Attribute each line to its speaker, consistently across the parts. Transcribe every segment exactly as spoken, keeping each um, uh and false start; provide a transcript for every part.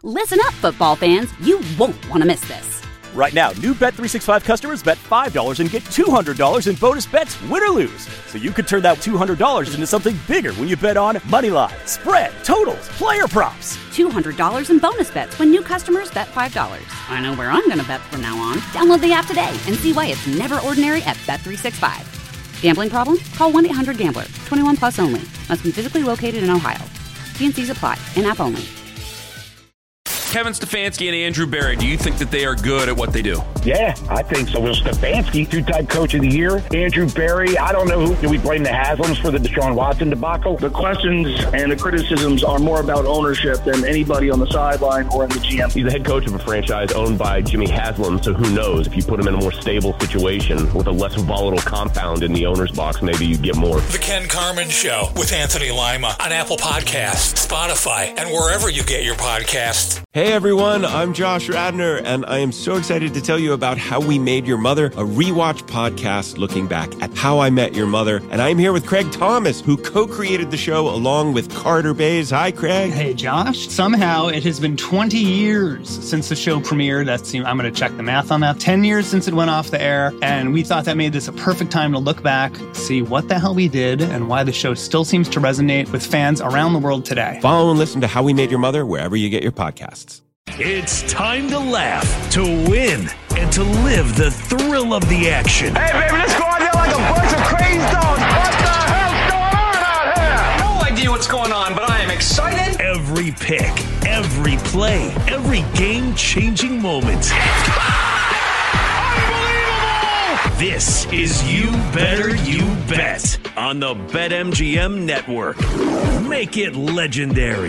Speaker 1: Listen up, football fans. You won't want to miss this.
Speaker 2: Right now, new Bet three sixty-five customers bet five dollars and get two hundred dollars in bonus bets, win or lose. So you could turn that two hundred dollars into something bigger when you bet on money line, spread, totals, player props.
Speaker 1: two hundred dollars in bonus bets when new customers bet five dollars. I know where I'm going to bet from now on. Download the app today and see why it's never ordinary at Bet three sixty-five. Gambling problem? Call one eight hundred gambler. twenty-one plus only. Must be physically located in Ohio. T and C's apply. In-app only.
Speaker 3: Kevin Stefanski and Andrew Berry, do you think that they are good at what they do?
Speaker 4: Yeah, I think so. Well, Stefanski, two-time coach of the year. Andrew Berry, I don't know who. Do we blame the Haslams for the Deshaun Watson debacle?
Speaker 5: The questions and the criticisms are more about ownership than anybody on the sideline or in the G M.
Speaker 6: He's the head coach of a franchise owned by Jimmy Haslam, so who knows? If you put him in a more stable situation with a less volatile compound in the owner's box, maybe you get more.
Speaker 7: The Ken Carman Show with Anthony Lima on Apple Podcasts, Spotify, and wherever you get your podcasts.
Speaker 8: Hey everyone, I'm Josh Radner, and I am so excited to tell you about How We Made Your Mother, a rewatch podcast looking back at How I Met Your Mother. And I'm here with Craig Thomas, who co-created the show along with Carter Bays. Hi, Craig.
Speaker 9: Hey, Josh. Somehow it has been twenty years since the show premiered. That's, I'm going to check the math on that. ten years since it went off the air, and we thought that made this a perfect time to look back, see what the hell we did, and why the show still seems to resonate with fans around the world today.
Speaker 8: Follow and listen to How We Made Your Mother wherever you get your podcasts.
Speaker 10: It's time to laugh, to win, and to live the thrill of the action.
Speaker 11: Hey, baby, let's go out there like a bunch of crazy dogs. What the hell's going on out here?
Speaker 12: No idea what's going on, but I am excited.
Speaker 10: Every pick, every play, every game-changing moment. Unbelievable! This is You Better You Bet on the BetMGM Network. Make it legendary.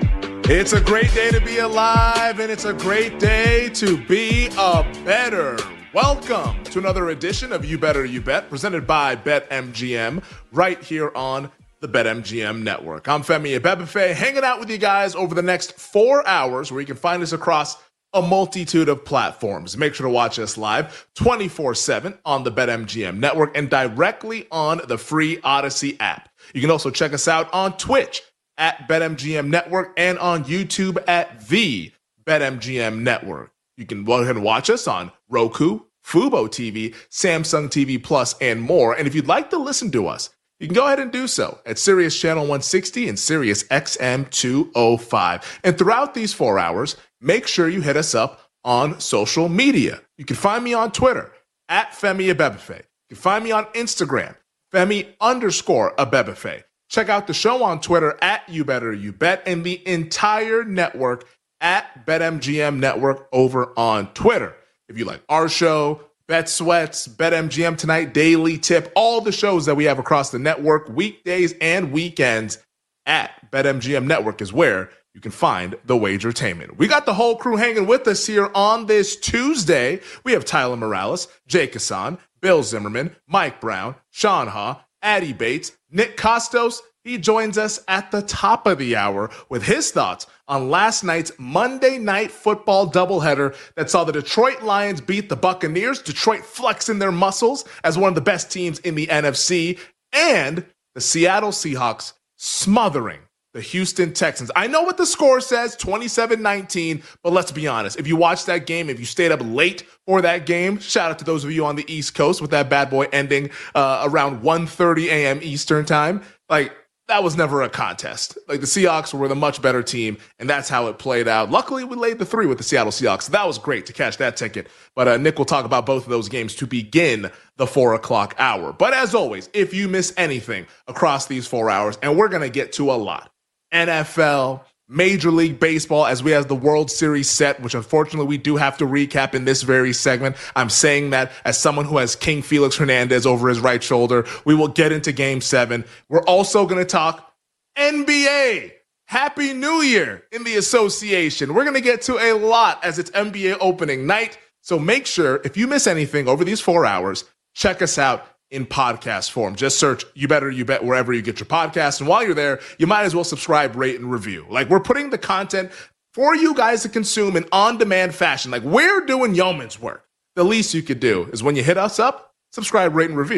Speaker 13: It's a great day to be alive, and it's a great day to be a better. Welcome to another edition of You Better You Bet, presented by BetMGM, right here on the BetMGM Network. I'm Femi Abebefe, hanging out with you guys over the next four hours, where you can find us across a multitude of platforms. Make sure to watch us live twenty-four seven on the BetMGM Network and directly on the free Odyssey app. You can also check us out on Twitch at BetMGM Network and on YouTube at the BetMGM Network. You can go ahead and watch us on Roku, Fubo T V, Samsung T V Plus, and more. And if you'd like to listen to us, you can go ahead and do so at Sirius Channel one sixty and Sirius X M two oh five. And throughout these four hours, make sure you hit us up on social media. You can find me on Twitter at Femi Abebefe. You can find me on Instagram, Femi underscore Abebefe. Check out the show on Twitter at You Better You Bet, and the entire network at BetMGM Network over on Twitter. If you like our show, Bet Sweats, BetMGM Tonight, Daily Tip, all the shows that we have across the network, weekdays and weekends at BetMGM Network is where you can find the wagertainment. We got the whole crew hanging with us here on this Tuesday. We have Tyler Morales, Jake Hassan, Bill Zimmerman, Mike Brown, Sean Ha, Addy Bates, Nick Costos. He joins us at the top of the hour with his thoughts on last night's Monday Night Football doubleheader that saw the Detroit Lions beat the Buccaneers, Detroit flexing their muscles as one of the best teams in the N F C, and the Seattle Seahawks smothering the Houston Texans. I know what the score says, twenty-seven nineteen, but let's be honest. If you watched that game, if you stayed up late for that game, shout out to those of you on the East Coast with that bad boy ending uh, around one thirty a.m. Eastern time. Like, that was never a contest. Like, the Seahawks were the much better team, and that's how it played out. Luckily, we laid the three with the Seattle Seahawks. That was great to catch that ticket. But uh, Nick will talk about both of those games to begin the four o'clock hour. But as always, if you miss anything across these four hours, and we're going to get to a lot, N F L, Major League Baseball, as we have the World Series set, which unfortunately we do have to recap in this very segment. I'm saying that as someone who has King Felix Hernandez over his right shoulder. We will get into Game seven. We're also going to talk N B A. Happy New Year in the association. We're going to get to a lot as it's N B A opening night. So make sure, if you miss anything over these four hours, check us out in podcast form. Just search You Better You Bet wherever you get your podcasts. And while you're there, you might as well subscribe, rate, and review. Like, we're putting the content for you guys to consume in on-demand fashion. Like, we're doing yeoman's work. The least you could do is when you hit us up, subscribe, rate, and review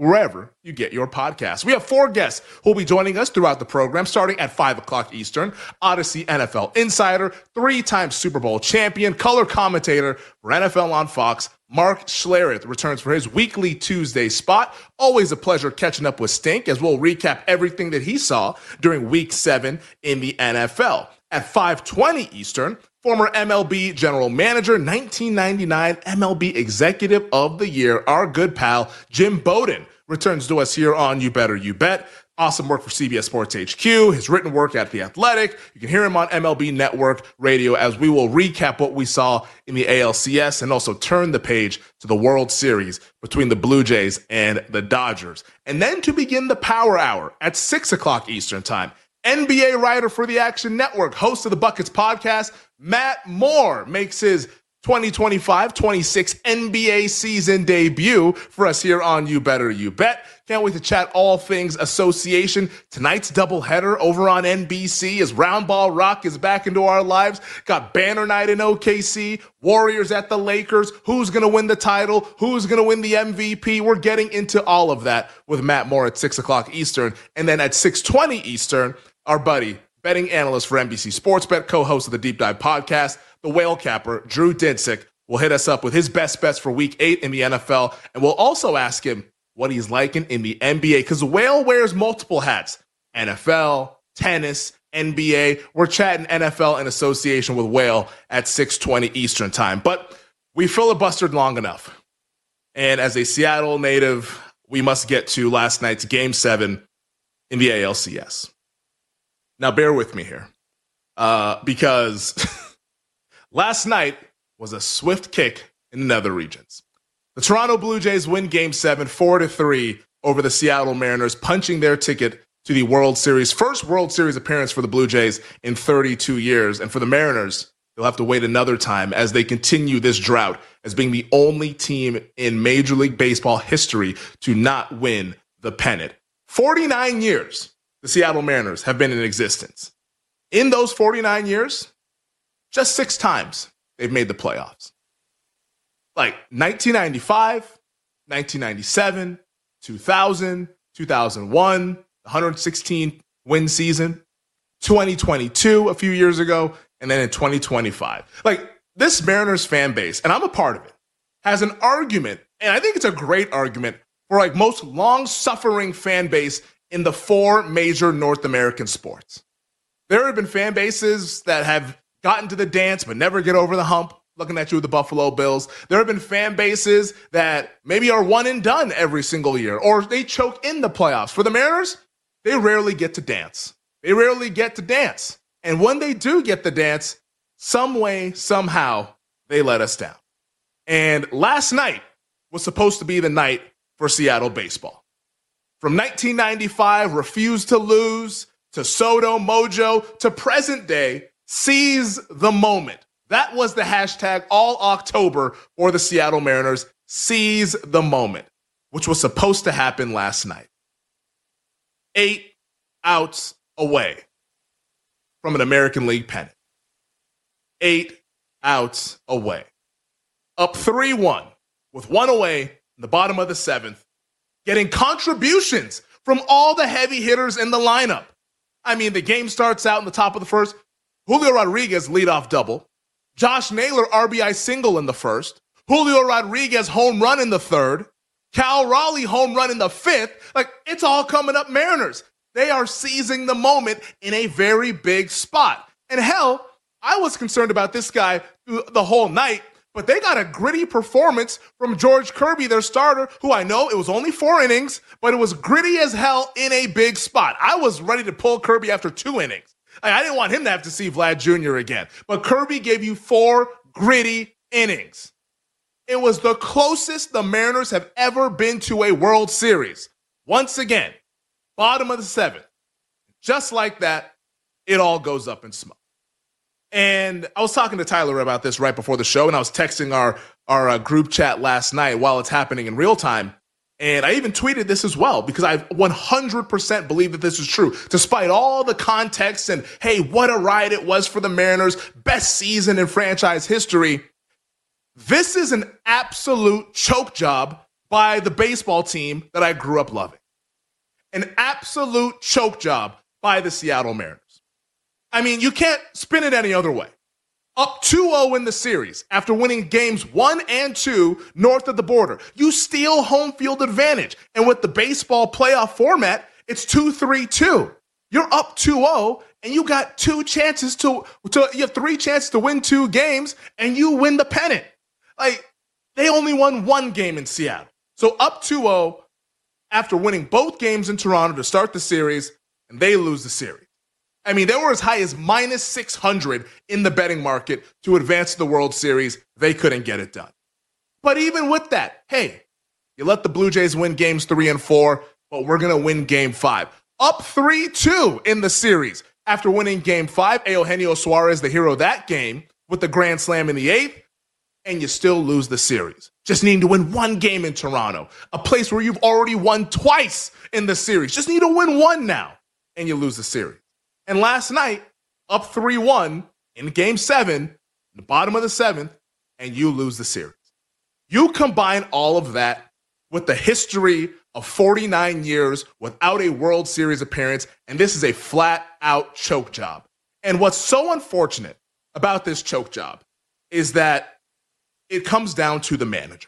Speaker 13: wherever you get your podcasts. We have four guests who will be joining us throughout the program, starting at five o'clock Eastern. Odyssey N F L insider, three-time Super Bowl champion, color commentator for N F L on Fox, Mark Schlereth returns for his weekly Tuesday spot. Always a pleasure catching up with Stink as we'll recap everything that he saw during week seven in the N F L. At five twenty Eastern, former M L B general manager, nineteen ninety-nine M L B executive of the year, our good pal, Jim Bowden, returns to us here on You Better You Bet. Awesome work for C B S Sports H Q, his written work at The Athletic. You can hear him on M L B Network Radio as we will recap what we saw in the A L C S and also turn the page to the World Series between the Blue Jays and the Dodgers. And then to begin the Power Hour at six o'clock Eastern Time, N B A writer for the Action Network, host of the Buckets podcast, Matt Moore makes his twenty twenty-five twenty-six N B A season debut for us here on You Better You Bet. Can't wait to chat all things association. Tonight's doubleheader over on N B C as Round Ball Rock is back into our lives. Got Banner Night in O K C, Warriors at the Lakers. Who's going to win the title? Who's going to win the M V P? We're getting into all of that with Matt Moore at six o'clock Eastern. And then at six twenty Eastern, our buddy, betting analyst for N B C Sports Bet, co-host of the Deep Dive podcast, the whale capper, Drew Dinsick, will hit us up with his best bets for week eight in the N F L. And we'll also ask him what he's liking in the N B A, because the whale wears multiple hats. N F L, tennis, N B A. We're chatting N F L in association with Whale at six twenty Eastern time. But we filibustered long enough. And as a Seattle native, we must get to last night's Game seven in the A L C S. Now, bear with me here, uh, because last night was a swift kick in the nether regions. The Toronto Blue Jays win Game seven, four to three over the Seattle Mariners, punching their ticket to the World Series. First World Series appearance for the Blue Jays in thirty-two years. And for the Mariners, they'll have to wait another time as they continue this drought as being the only team in Major League Baseball history to not win the pennant. forty-nine years the Seattle Mariners have been in existence. In those forty-nine years, just six times they've made the playoffs. Like nineteen ninety-five, nineteen ninety-seven, two thousand, two thousand one, one hundred sixteen win season, twenty twenty-two a few years ago, and then in twenty twenty-five. Like, this Mariners fan base, and I'm a part of it, has an argument, and I think it's a great argument for like most long-suffering fan base in the four major North American sports. There have been fan bases that have gotten to the dance but never get over the hump. Looking at you with the Buffalo Bills. There have been fan bases that maybe are one and done every single year, or they choke in the playoffs. For the Mariners, they rarely get to dance. They rarely get to dance. And when they do get the dance, some way, somehow, they let us down. And last night was supposed to be the night for Seattle baseball. From nineteen ninety-five, refuse to lose, to Soto Mojo, to present day, seize the moment. That was the hashtag all October for the Seattle Mariners, seize the moment, which was supposed to happen last night. Eight outs away from an American League pennant. Eight outs away. Up three one with one away in the bottom of the seventh, getting contributions from all the heavy hitters in the lineup. I mean, the game starts out in the top of the first. Julio Rodriguez leadoff double. Josh Naylor R B I single in the first. Julio Rodriguez home run in the third. Cal Raleigh home run in the fifth. Like, it's all coming up Mariners. They are seizing the moment in a very big spot. And hell, I was concerned about this guy the whole night, but they got a gritty performance from George Kirby, their starter, who I know it was only four innings, but it was gritty as hell in a big spot. I was ready to pull Kirby after two innings. I didn't want him to have to see Vlad Junior again. But Kirby gave you four gritty innings. It was the closest the Mariners have ever been to a World Series. Once again, bottom of the seventh. Just like that, it all goes up in smoke. And I was talking to Tyler about this right before the show, and I was texting our, our uh, group chat last night while it's happening in real time. And I even tweeted this as well, because I one hundred percent believe that this is true. Despite all the context and, hey, what a ride it was for the Mariners, best season in franchise history, this is an absolute choke job by the baseball team that I grew up loving. An absolute choke job by the Seattle Mariners. I mean, you can't spin it any other way. Up two oh in the series after winning games one and two north of the border. You steal home field advantage. And with the baseball playoff format, it's two three two. You're up two oh, and you got two chances to, to you have three chances to win two games, and you win the pennant. Like, they only won one game in Seattle. So up two oh after winning both games in Toronto to start the series, and they lose the series. I mean, they were as high as minus six hundred in the betting market to advance to the World Series. They couldn't get it done. But even with that, hey, you let the Blue Jays win games three and four, but we're going to win game five. Up three two in the series after winning game five. Eugenio Suarez, the hero of that game, with the grand slam in the eighth, and you still lose the series. Just needing to win one game in Toronto, a place where you've already won twice in the series. Just need to win one now, and you lose the series. And last night, up three one in game seven, the bottom of the seventh, and you lose the series. You combine all of that with the history of forty-nine years without a World Series appearance, and this is a flat-out choke job. And what's so unfortunate about this choke job is that it comes down to the manager,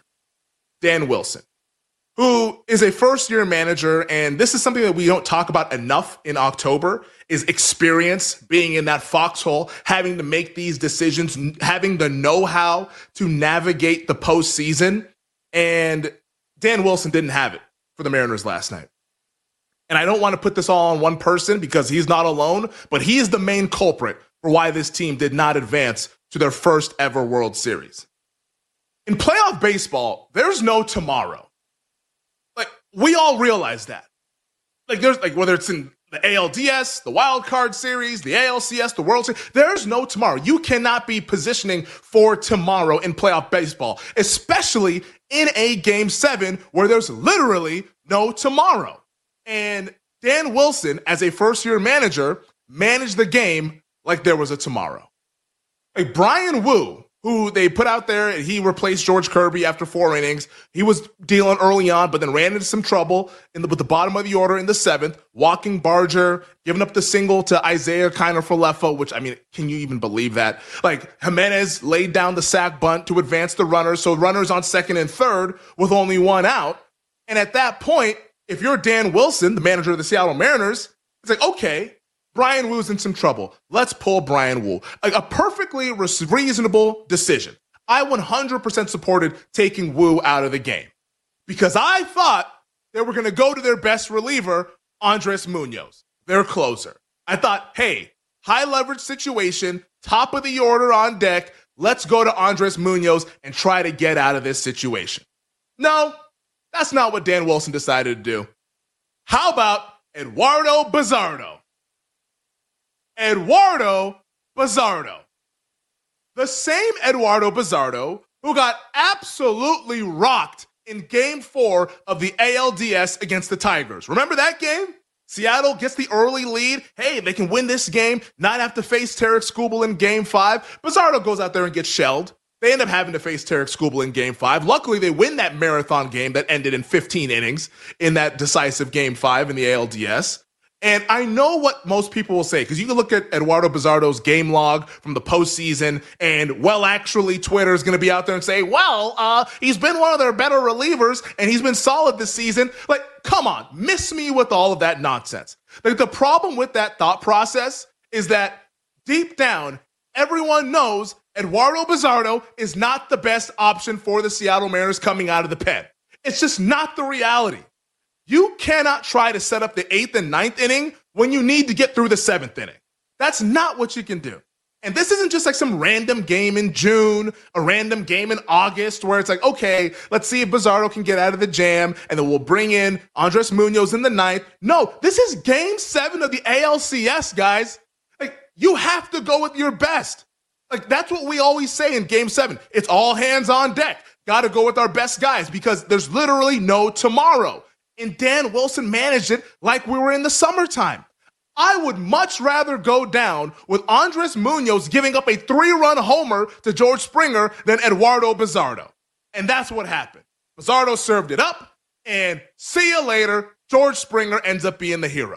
Speaker 13: Dan Wilson, who is a first-year manager, and this is something that we don't talk about enough in October, is experience being in that foxhole, having to make these decisions, having the know-how to navigate the postseason. And Dan Wilson didn't have it for the Mariners last night. And I don't want to put this all on one person because he's not alone, but he is the main culprit for why this team did not advance to their first ever World Series. In playoff baseball, there's no tomorrow. Like, we all realize that. Like, there's like whether it's in the A L D S, the Wild Card Series, the A L C S, the World Series, there's no tomorrow. You cannot be positioning for tomorrow in playoff baseball, especially in a game seven where there's literally no tomorrow. And Dan Wilson, as a first-year manager, managed the game like there was a tomorrow. Like Brian Wu, who they put out there, he replaced George Kirby after four innings. He was dealing early on, but then ran into some trouble in the, with the bottom of the order in the seventh, walking Barger, giving up the single to Isaiah Kiner-Falefa, which, I mean, can you even believe that? Like, Jimenez laid down the sack bunt to advance the runners, so runners on second and third with only one out. And at that point, if you're Dan Wilson, the manager of the Seattle Mariners, it's like, okay, Brian Wu's in some trouble. Let's pull Brian Wu. A, a perfectly reasonable decision. I one hundred percent supported taking Wu out of the game because I thought they were going to go to their best reliever, Andres Munoz, their closer. I thought, hey, high leverage situation, top of the order on deck. Let's go to Andres Munoz and try to get out of this situation. No, that's not what Dan Wilson decided to do. How about Eduardo Bazardo? Eduardo Bazardo. The same Eduardo Bazardo who got absolutely rocked in game four of the A L D S against the Tigers. Remember that game? Seattle gets the early lead. Hey, they can win this game, not have to face Tarek Skubal in game five. Bazardo goes out there and gets shelled. They end up having to face Tarek Skubal in game five. Luckily, they win that marathon game that ended in fifteen innings in that decisive game five in the A L D S. And I know what most people will say, because you can look at Eduardo Bazardo's game log from the postseason, and, well, actually, Twitter is going to be out there and say, well, uh, he's been one of their better relievers, and he's been solid this season. Like, come on, miss me with all of that nonsense. Like, the problem with that thought process is that deep down, everyone knows Eduardo Bazardo is not the best option for the Seattle Mariners coming out of the pen. It's just not the reality. You cannot try to set up the eighth and ninth inning when you need to get through the seventh inning. That's not what you can do. And this isn't just like some random game in June, a random game in August where it's like, okay, let's see if Bazardo can get out of the jam and then we'll bring in Andres Munoz in the ninth. No, this is game seven of the A L C S, guys. Like, you have to go with your best. Like, that's what we always say in game seven. It's all hands on deck. Got to go with our best guys because there's literally no tomorrow. And Dan Wilson managed it like we were in the summertime. I would much rather go down with Andres Munoz giving up a three-run homer to George Springer than Eduardo Bazardo. And that's what happened. Bizzardo served it up, and see you later, George Springer ends up being the hero.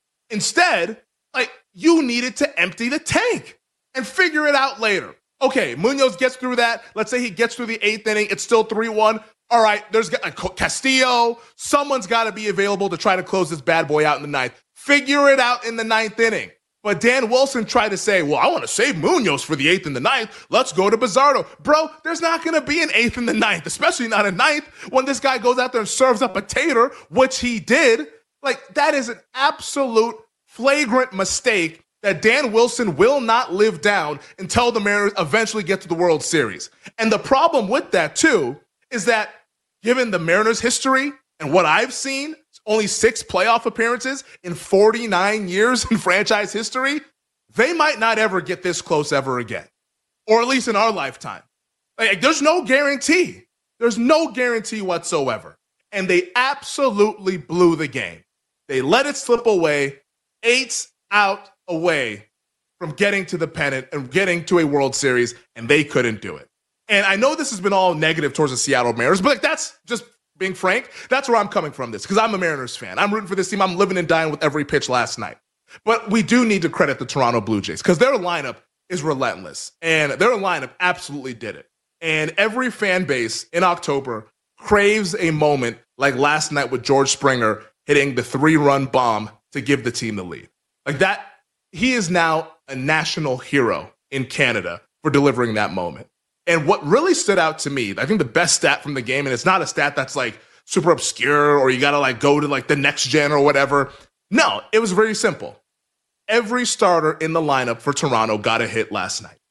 Speaker 13: Instead, like, you needed to empty the tank and figure it out later. Okay, Munoz gets through that. Let's say he gets through the eighth inning. It's still three one. All right, there's uh, Castillo. Someone's got to be available to try to close this bad boy out in the ninth. Figure it out in the ninth inning. But Dan Wilson tried to say, well, I want to save Munoz for the eighth and the ninth. Let's go to Bizzardo. Bro, there's not going to be an eighth and the ninth, especially not a ninth, when this guy goes out there and serves up a tater, which he did. Like, that is an absolute flagrant mistake that Dan Wilson will not live down until the Mariners eventually get to the World Series. And the problem with that, too, is that given the Mariners' history and what I've seen, only six playoff appearances in forty-nine years in franchise history, they might not ever get this close ever again, or at least in our lifetime. Like, there's no guarantee. There's no guarantee whatsoever. And they absolutely blew the game. They let it slip away, eight out away from getting to the pennant and getting to a World Series, and they couldn't do it. And I know this has been all negative towards the Seattle Mariners, but like, that's just being frank, that's where I'm coming from this, because I'm a Mariners fan. I'm rooting for this team. I'm living and dying with every pitch last night. But we do need to credit the Toronto Blue Jays, because their lineup is relentless, and their lineup absolutely did it. And every fan base in October craves a moment like last night with George Springer hitting the three-run bomb to give the team the lead. Like that, he is now a national hero in Canada for delivering that moment. And what really stood out to me, I think the best stat from the game, and it's not a stat that's like super obscure or you got to like go to like the next gen or whatever. No, it was very simple. Every starter in the lineup for Toronto got a hit last night.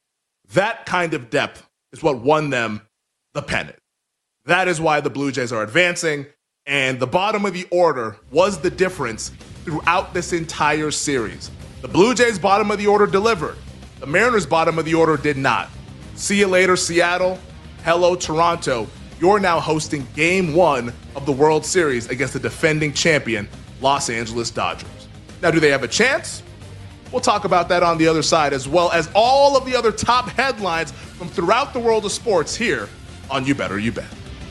Speaker 13: That kind of depth is what won them the pennant. That is why the Blue Jays are advancing. And the bottom of the order was the difference throughout this entire series. The Blue Jays' bottom of the order delivered. The Mariners' bottom of the order did not. See you later, Seattle. Hello, Toronto. You're now hosting game one of the World Series against the defending champion, Los Angeles Dodgers. Now, do they have a chance? We'll talk about that on the other side, as well as all of the other top headlines from throughout the world of sports here on You Better You Bet.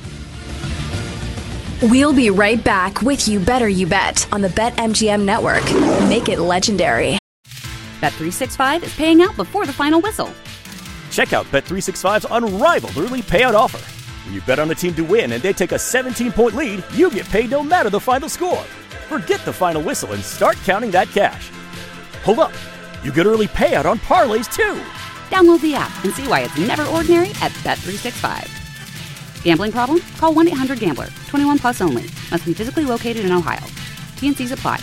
Speaker 14: We'll be right back with You Better You Bet on the BetMGM Network. Make it legendary.
Speaker 1: Bet three sixty-five is paying out before the final whistle.
Speaker 2: Check out Bet three sixty-five's unrivaled early payout offer. When you bet on a team to win and they take a seventeen-point lead, you get paid no matter the final score. Forget the final whistle and start counting that cash. Hold up. You get early payout on parlays, too.
Speaker 1: Download the app and see why it's never ordinary at Bet three sixty-five. Gambling problem? Call one eight hundred gambler. twenty-one plus only. Must be physically located in Ohio. T and C's apply.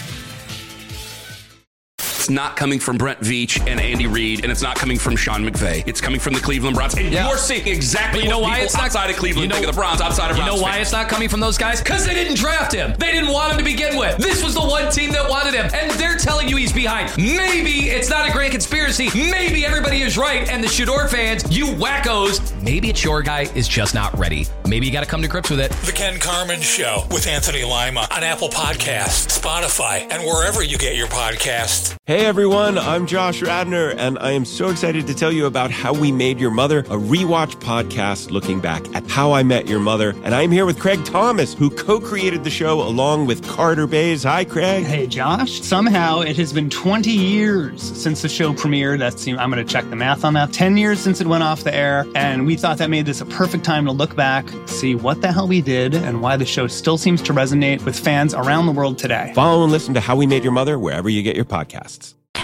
Speaker 3: It's not coming from Brent Veach and Andy Reid, and it's not coming from Sean McVay. It's coming from the Cleveland Browns. And yeah. You're seeing exactly
Speaker 15: you know
Speaker 3: what
Speaker 15: why
Speaker 3: people
Speaker 15: it's not,
Speaker 3: outside of Cleveland
Speaker 15: you know,
Speaker 3: think of the Browns, outside of
Speaker 15: You
Speaker 3: Browns
Speaker 15: know why
Speaker 3: fans.
Speaker 15: it's not coming from those guys? Because they didn't draft him. They didn't want him to begin with. This was the one team that wanted him, and they're telling you he's behind. Maybe it's not a grand conspiracy. Maybe everybody is right, and the Shador fans, you wackos, maybe it's your guy is just not ready. Maybe you got to come to grips with it.
Speaker 7: The Ken Carman Show with Anthony Lima on Apple Podcasts, Spotify, and wherever you get your podcasts.
Speaker 8: Hey everyone, I'm Josh Radner, and I am so excited to tell you about How We Made Your Mother, a rewatch podcast looking back at How I Met Your Mother. And I'm here with Craig Thomas, who co-created the show along with Carter Bays. Hi, Craig.
Speaker 9: Hey, Josh. Somehow it has been twenty years since the show premiered. That's, I'm going to check the math on that. ten years since it went off the air, and we thought that made this a perfect time to look back, see what the hell we did, and why the show still seems to resonate with fans around the world today.
Speaker 8: Follow and listen to How We Made Your Mother wherever you get your podcasts.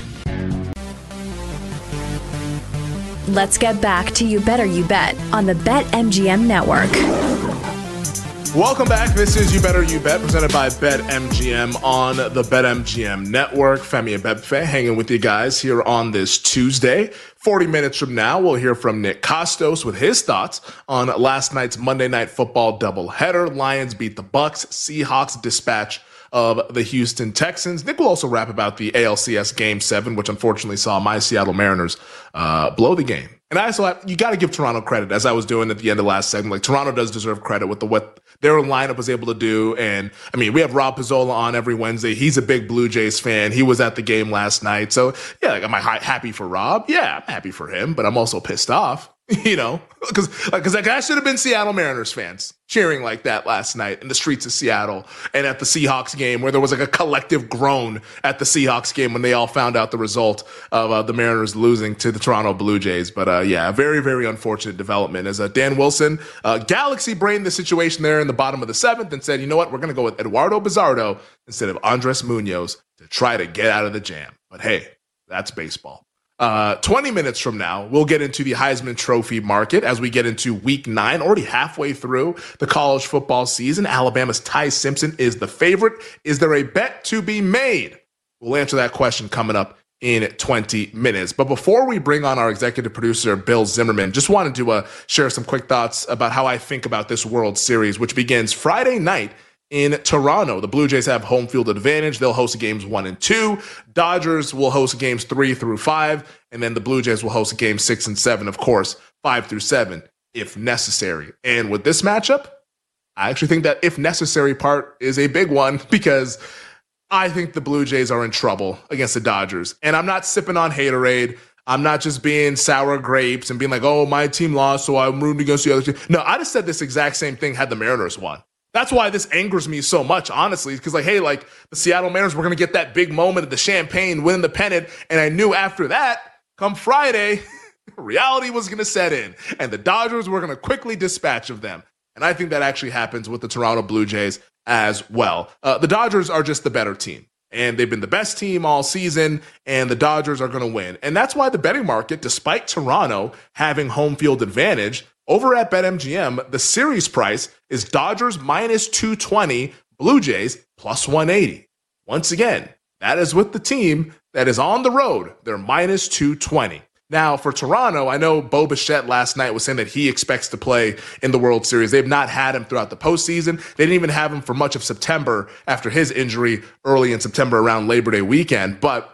Speaker 14: Let's get back to You Better You Bet on the BetMGM Network.
Speaker 13: Welcome back. This is You Better You Bet, presented by BetMGM on the BetMGM Network. Femi and Bebfe hanging with you guys here on this Tuesday. forty minutes from now, we'll hear from Nick Kostos with his thoughts on last night's Monday Night Football doubleheader. Lions beat the Bucks, Seahawks dispatch of the Houston Texans. Nick will also rap about the A L C S Game seven, which unfortunately saw my Seattle Mariners uh, blow the game And I also have, you got to give Toronto credit, as I was doing at the end of last segment. Like, Toronto does deserve credit with the what their lineup was able to do. And I mean, we have Rob Pizzola on every Wednesday. He's a big Blue Jays fan. He was at the game last night. So yeah, like, am I hi- happy for Rob? Yeah, I'm happy for him, but I'm also pissed off. You know, because because like, I should have been Seattle Mariners fans cheering like that last night in the streets of Seattle and at the Seahawks game, where there was like a collective groan at the Seahawks game when they all found out the result of uh, the Mariners losing to the Toronto Blue Jays. But uh, yeah, very, very unfortunate development as uh, Dan Wilson uh, galaxy brained the situation there in the bottom of the seventh and said, you know what, we're going to go with Eduardo Bizardo instead of Andres Munoz to try to get out of the jam. But hey, that's baseball. Uh, twenty minutes from now, we'll get into the Heisman Trophy market as we get into week nine, already halfway through the college football season. Alabama's Ty Simpson is the favorite. Is there a bet to be made? We'll answer that question coming up in twenty minutes. But before we bring on our executive producer, Bill Zimmerman, just wanted to uh, share some quick thoughts about how I think about this World Series, which begins Friday night in Toronto. The Blue Jays have home field advantage. They'll host games one and two. Dodgers will host games three through five. And then the Blue Jays will host games six and seven, of course, five through seven, if necessary. And with this matchup, I actually think that if necessary part is a big one, because I think the Blue Jays are in trouble against the Dodgers. And I'm not sipping on haterade. I'm not just being sour grapes and being like, oh, my team lost, so I'm rooting against the other team. No, I just said this exact same thing had the Mariners won. That's why this angers me so much, honestly, because like, hey, like the Seattle Mariners were going to get that big moment of the champagne, winning the pennant. And I knew after that, come Friday, reality was going to set in and the Dodgers were going to quickly dispatch of them. And I think that actually happens with the Toronto Blue Jays as well. Uh, the Dodgers are just the better team and they've been the best team all season and the Dodgers are going to win. And that's why the betting market, despite Toronto having home field advantage, over at BetMGM, the series price is Dodgers minus two twenty, Blue Jays plus one eighty. Once again, that is with the team that is on the road. They're minus two twenty. Now, for Toronto, I know Bo Bichette last night was saying that he expects to play in the World Series. They've not had him throughout the postseason. They didn't even have him for much of September after his injury early in September around Labor Day weekend. But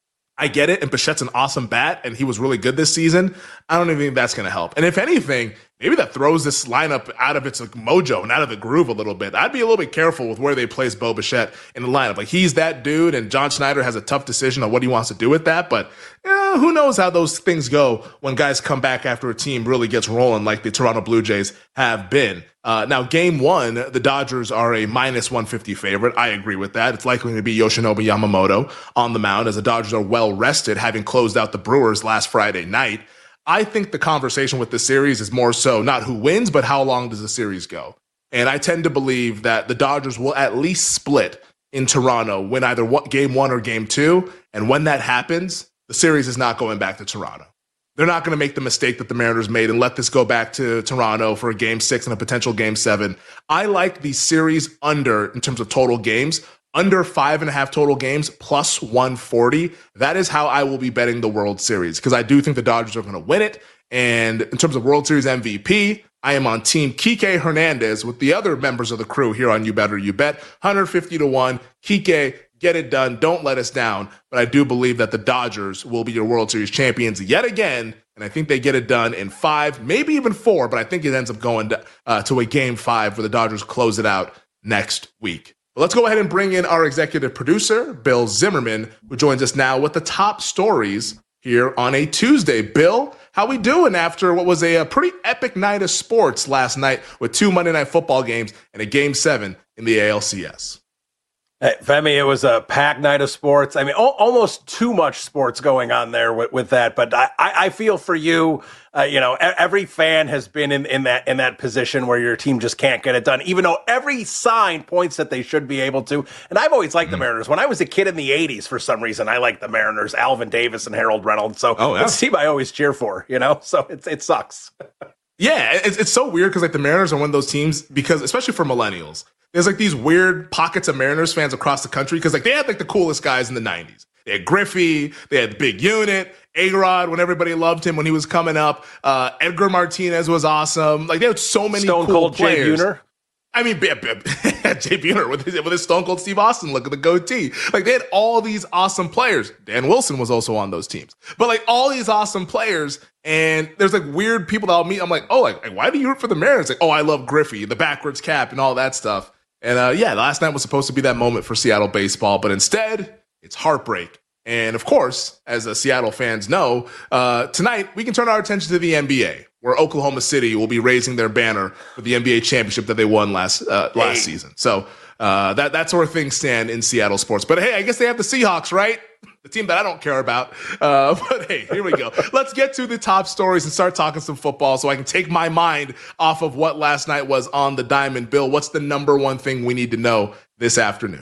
Speaker 13: I get it, and Bichette's an awesome bat, and he was really good this season. I don't even think that's going to help. And if anything, maybe that throws this lineup out of its like, mojo and out of the groove a little bit. I'd be a little bit careful with where they place Bo Bichette in the lineup. Like, he's that dude, and John Schneider has a tough decision on what he wants to do with that. But eh, who knows how those things go when guys come back after a team really gets rolling like the Toronto Blue Jays have been. Uh, now, game one, the Dodgers are a minus one fifty favorite. I agree with that. It's likely to be Yoshinobu Yamamoto on the mound as the Dodgers are well rested, having closed out the Brewers last Friday night. I think the conversation with the series is more so not who wins, but how long does the series go? And I tend to believe that the Dodgers will at least split in Toronto, win either game one or game two. And when that happens, the series is not going back to Toronto. They're not going to make the mistake that the Mariners made and let this go back to Toronto for a game six and a potential game seven. I like the series under, in terms of total games, under five and a half total games, plus one forty. That is how I will be betting the World Series, because I do think the Dodgers are going to win it. And in terms of World Series M V P, I am on team Kike Hernandez with the other members of the crew here on You Better You Bet. one hundred fifty to one. Kike, get it done. Don't let us down. But I do believe that the Dodgers will be your World Series champions yet again. And I think they get it done in five, maybe even four. But I think it ends up going to, uh, to a game five where the Dodgers close it out next week. But let's go ahead and bring in our executive producer, Bill Zimmerman, who joins us now with the top stories here on a Tuesday. Bill, how we doing after what was a, a pretty epic night of sports last night with two Monday Night Football games and a game seven in the A L C S?
Speaker 16: Hey, Femi, it was a packed night of sports. I mean, o- almost too much sports going on there with, with that. But I, I feel for you. Uh, you know, every fan has been in, in that in that position where your team just can't get it done, even though every sign points that they should be able to. And I've always liked mm. the Mariners. When I was a kid in the eighties, for some reason, I liked the Mariners, Alvin Davis and Harold Reynolds. So oh, yeah. It's a team I always cheer for, you know, so it's, it sucks.
Speaker 13: Yeah, it's, it's so weird because like the Mariners are one of those teams, because especially for millennials, there's like these weird pockets of Mariners fans across the country because like they had like the coolest guys in the nineties. They had Griffey, they had Big Unit, A-Rod when everybody loved him when he was coming up. Uh, Edgar Martinez was awesome. Like they had so many
Speaker 16: Stone
Speaker 13: cool
Speaker 16: Cold
Speaker 13: players.
Speaker 16: Jay Buhner.
Speaker 13: I mean, Jay Buhner with his, with his Stone Cold Steve Austin look at the goatee. Like they had all these awesome players. Dan Wilson was also on those teams. But like all these awesome players, And there's like weird people that I'll meet. I'm like, oh, like, why do you root for the Mariners? Like, oh, I love Griffey, the backwards cap and all that stuff. And uh, yeah, last night was supposed to be that moment for Seattle baseball, but instead it's heartbreak. And of course, as uh, Seattle fans know, uh, tonight we can turn our attention to the N B A, where Oklahoma City will be raising their banner for the N B A championship that they won last uh, last hey. season. So uh, that that's where things stand in Seattle sports. But hey, I guess they have the Seahawks, right? The team that I don't care about. Uh, but hey, here we go. Let's get to the top stories and start talking some football so I can take my mind off of what last night was on the diamond. Bill, what's the number one thing we need to know this afternoon?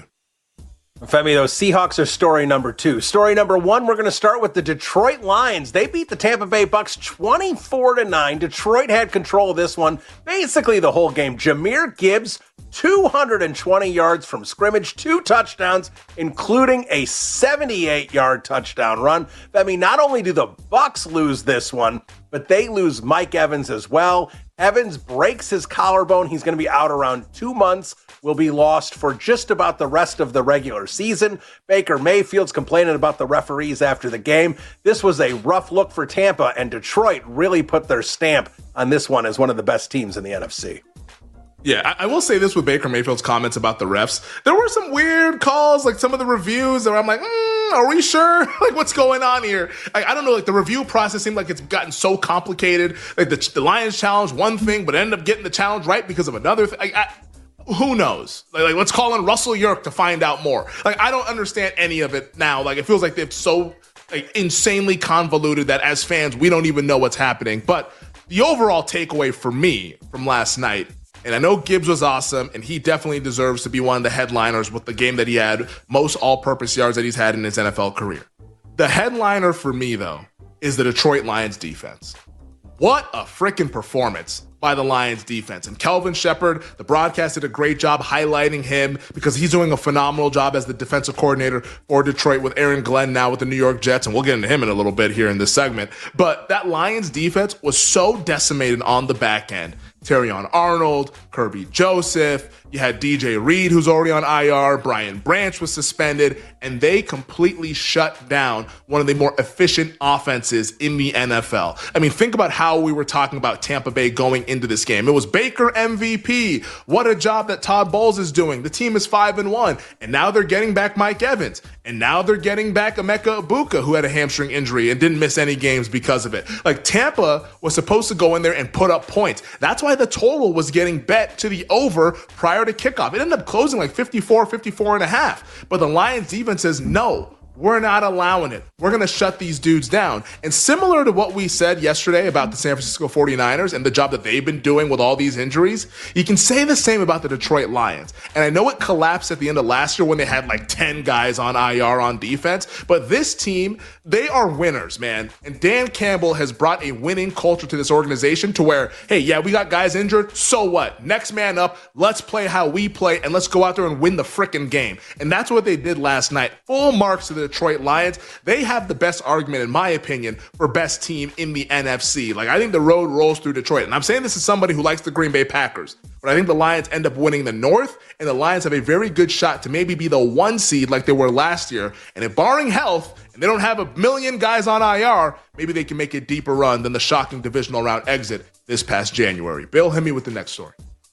Speaker 16: Femi, those Seahawks are story number two. Story number one, we're going to start with the Detroit Lions. They beat the Tampa Bay Bucks twenty-four to nine. Detroit had control of this one basically the whole game. Jahmyr Gibbs, two hundred twenty yards from scrimmage, two touchdowns, including a seventy-eight-yard touchdown run. Femi, not only do the Bucks lose this one, but they lose Mike Evans as well. Evans breaks his collarbone. He's going to be out around two months. Will be lost for just about the rest of the regular season. Baker Mayfield's complaining about the referees after the game. This was a rough look for Tampa, and Detroit really put their stamp on this one as one of the best teams in the N F C.
Speaker 13: Yeah, I, I will say this with Baker Mayfield's comments about the refs. There were some weird calls, like some of the reviews where I'm like, mm, are we sure? Like, what's going on here? I, I don't know, like the review process seemed like it's gotten so complicated. Like the, the Lions challenged one thing, but ended up getting the challenge right because of another thing. I, I, who knows? Like, like, let's call in Russell Yerk to find out more. Like, I don't understand any of it now. Like, it feels like they're so like insanely convoluted that as fans, we don't even know what's happening. But the overall takeaway for me from last night, and I know Gibbs was awesome, and he definitely deserves to be one of the headliners with the game that he had, most all-purpose yards that he's had in his N F L career. The headliner for me, though, is the Detroit Lions defense. What a freaking performance by the Lions defense. And Kelvin Shepard, the broadcast did a great job highlighting him because he's doing a phenomenal job as the defensive coordinator for Detroit with Aaron Glenn now with the New York Jets. And we'll get into him in a little bit here in this segment. But that Lions defense was so decimated on the back end. Terrion Arnold, Kirby Joseph, you had D J Reed, who's already on I R, Brian Branch was suspended, and they completely shut down one of the more efficient offenses in the N F L. I mean, think about how we were talking about Tampa Bay going into this game. It was Baker M V P. What a job that Todd Bowles is doing. The team is five and one, and now they're getting back Mike Evans, and now they're getting back Emeka Egbuka, who had a hamstring injury and didn't miss any games because of it. Like, Tampa was supposed to go in there and put up points. That's why the total was getting bet to the over prior to kickoff. It ended up closing like fifty-four, fifty-four and a half. But the Lions defense says, no, we're not allowing it. We're going to shut these dudes down. And similar to what we said yesterday about the San Francisco forty-niners and the job that they've been doing with all these injuries, you can say the same about the Detroit Lions. And I know it collapsed at the end of last year when they had like ten guys on I R on defense, but this team, they are winners, man. And Dan Campbell has brought a winning culture to this organization to where, hey, yeah, we got guys injured, so what? Next man up, let's play how we play, and let's go out there and win the frickin' game. And that's what they did last night. Full marks to the Detroit Lions. They have the best argument, in my opinion, for best team in the N F C. Like, I think the road rolls through Detroit. And I'm saying this as somebody who likes the Green Bay Packers. But I think the Lions end up winning the North, and the Lions have a very good shot to maybe be the one seed like they were last year. And if barring health, and they don't have a million guys on I R, maybe they can make a deeper run than the shocking divisional round exit this past January. Bill, hit me with the next story.